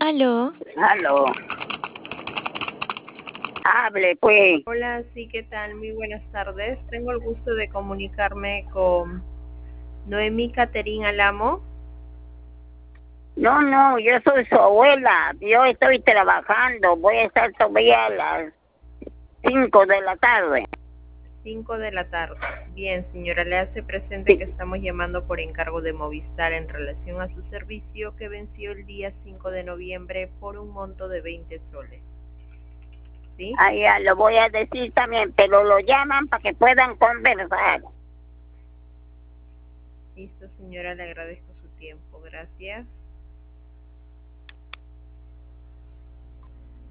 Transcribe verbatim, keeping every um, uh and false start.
Aló. Aló. Hable, pues. Hola, sí, ¿qué tal? Muy buenas tardes. Tengo el gusto de comunicarme con Noemí Caterín Alamo. No, no, yo soy su abuela. Yo estoy trabajando. Voy a estar todavía a las cinco de la tarde. cinco de la tarde. Bien, señora, le hace presente Sí. que estamos llamando por encargo de Movistar en relación a su servicio que venció el día cinco de noviembre por un monto de veinte soles. ¿Sí? Ah, ya, lo voy a decir también, pero lo llaman para que puedan conversar. Listo, señora, le agradezco su tiempo. Gracias.